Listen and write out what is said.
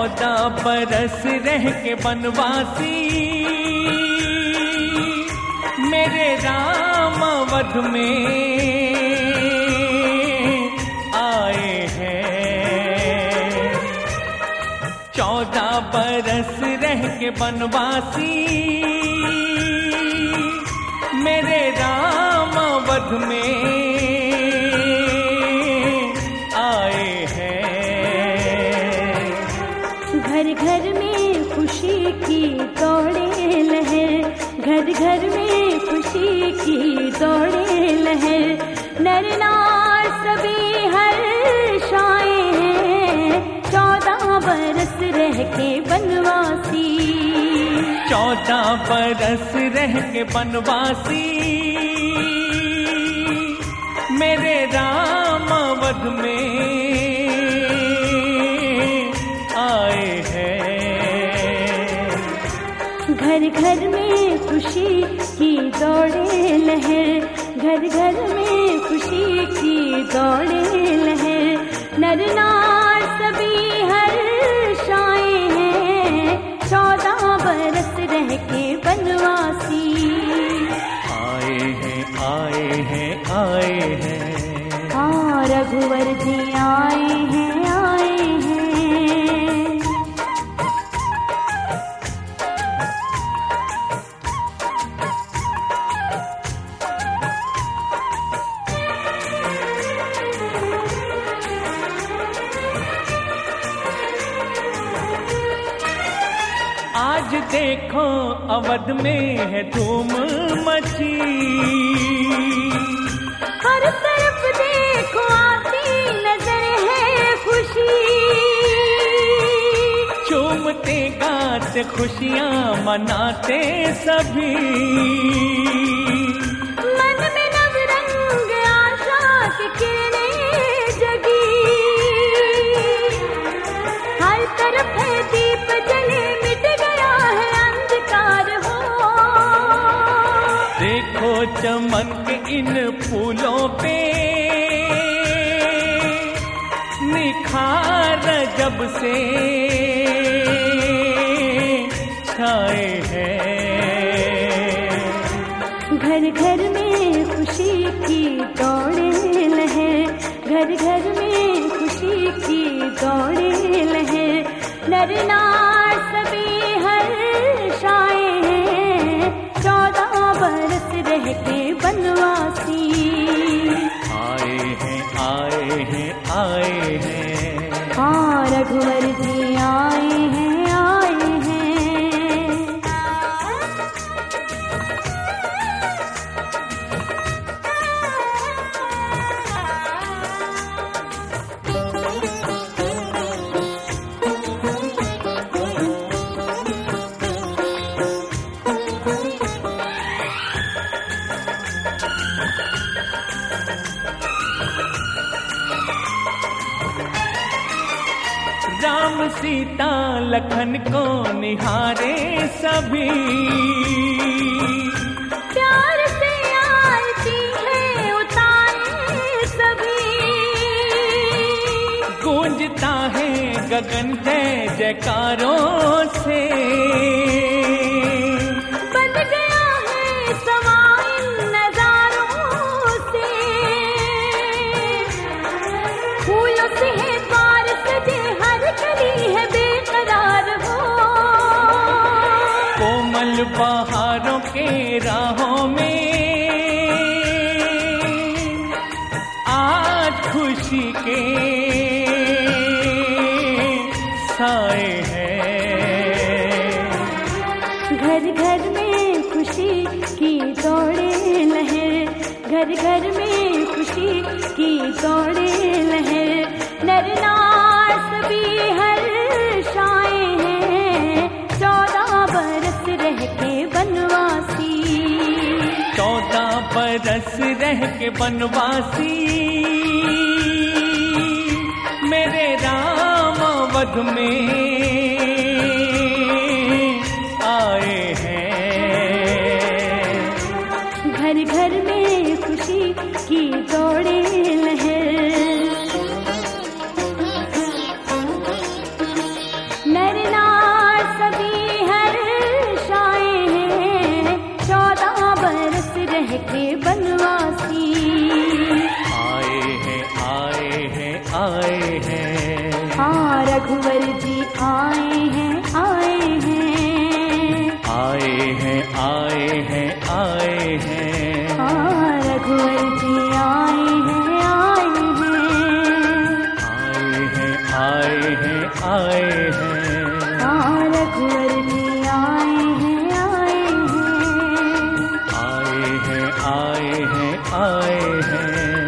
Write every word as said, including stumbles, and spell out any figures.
चौदह बरस रह के बनवासी मेरे राम अवध में आए हैं। चौदह बरस रह के बनवासी मेरे राम अवध में आए हैं। घर घर में खुशी की दौड़े लहर, घर घर में खुशी की दौड़े लहर, नर नार सभी हर्षाए हैं। चौदह बरस रह के बनवासी, चौदह बरस रह के बनवासी मेरे राम अवध में आए हैं। घर घर में खुशी की दौड़े लहर, घर घर में खुशी की दौड़े लहर, नर नार सभी हर्षाए हैं। चौदह बरस रह के बनवासी आए हैं, आए हैं, आए हैं। हाँ रघुवर जी आए हैं, आए हैं। आज देखो अवध में है धूम मची, हर तरफ देखो आती नजर है खुशी। झूमते गाते खुशियाँ मनाते सभी, मन में नव रंग आशा की किरणें जगी। हर तरफ है दीप जले, मिट गया है अंधकार हो। देखो चमन के इन फूलों पे निखार जब से छाए हैं। घर घर में खुशी की दौड़े लहर, घर घर में खुशी की दौड़े लहर, नर नार सभी हर्षाए हैं। चौदह बरस रह के बनवासी आए हैं, आए हैं, आए हैं। हाँ रघुवर जी आए हैं, आए हैं। राम सीता लखन को निहारे सभी, प्यार से आरती है उतारे सभी। गूंजता है गगन जय जयकारों से, बन गया है समा इन नजारों से। फूलों से है द्वार सजे, हर कली है बेकरार हो। कोमल बहारों के राहों में आज खुशी के साए हैं। घर घर में खुशी की दौड़े लहर, घर घर में खुशी की दौड़े लहर, नर नार सभी हर्षाए हैं। चौदह बरस रह के बनवासी, चौदह बरस रह के बनवासी मेरे राम अवध में आए हैं। घर घर में खुशी की दौड़े लहर, हैं आए हैं आए हैं, हाँ रघुवर जी आए हैं आए हैं, आए हैं आए हैं आए हैं, हाँ रघुवर जी आए हैं आए हैं, आए हैं आए हैं आए हैं।